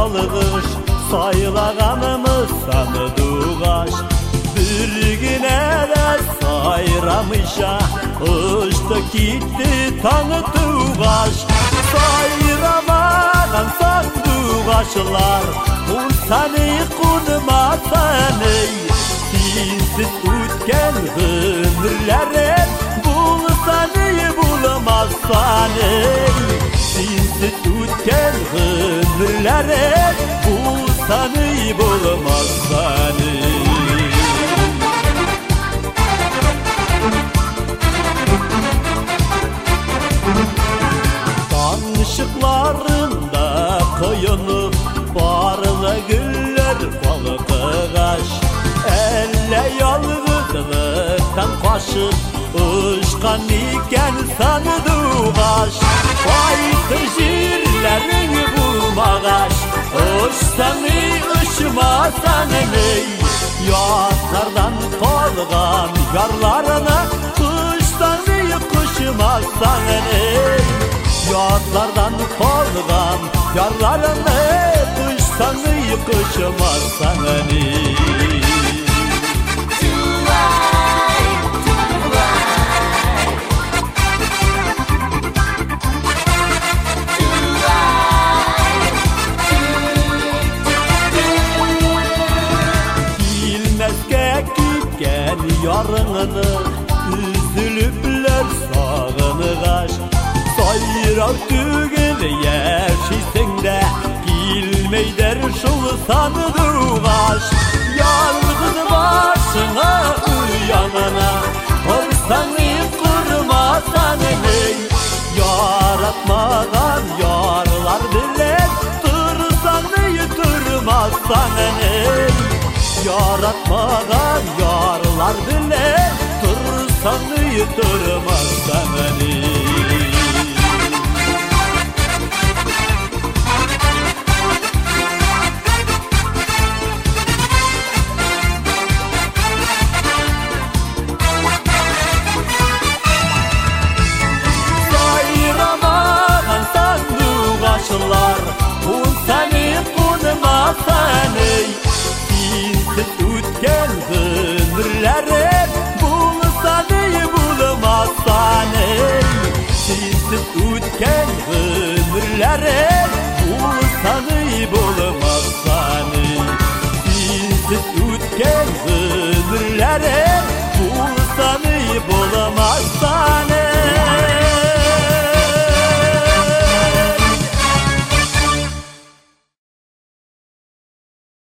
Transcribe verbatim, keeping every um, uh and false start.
yalgış saylağanımız sanıdıgaş. Bir güne de sayramışa uçtu gitti tanıdıgaş. Sayramadan sandıgaşlar seni kurmasan ey. Sinsiz ötken ömürlerim bulsan iyi bulamazsan ey. Sinsiz ötken ömürlerim bulsan iyi bulamazsan ey. Tanışıklarında koyunup barlı güller balıkıgaş. Elle yalgızlıktan kaşıp uçkan iken sanıdıgaş. Baytır jirlerini bulmagaş uçsanı uçmasan ey. Yatlardan kolgan yarlarına kuşsanı kuşmasan ey. Yatlardan kolgan yarlarını kuşsanı kuşmasan ey. Gitken yarınını üzülüpler sağınıgaş. Sayrav tügün yerşisin de gilmeyder şul sanıdıgaş. Yalgız başına uyanana korsanı kurmasan ey. Yaratmadan yarlar bilen tırsanı tırmasan ey. Yaratmadan yarlar bile tırsanı yıtırmaz beni.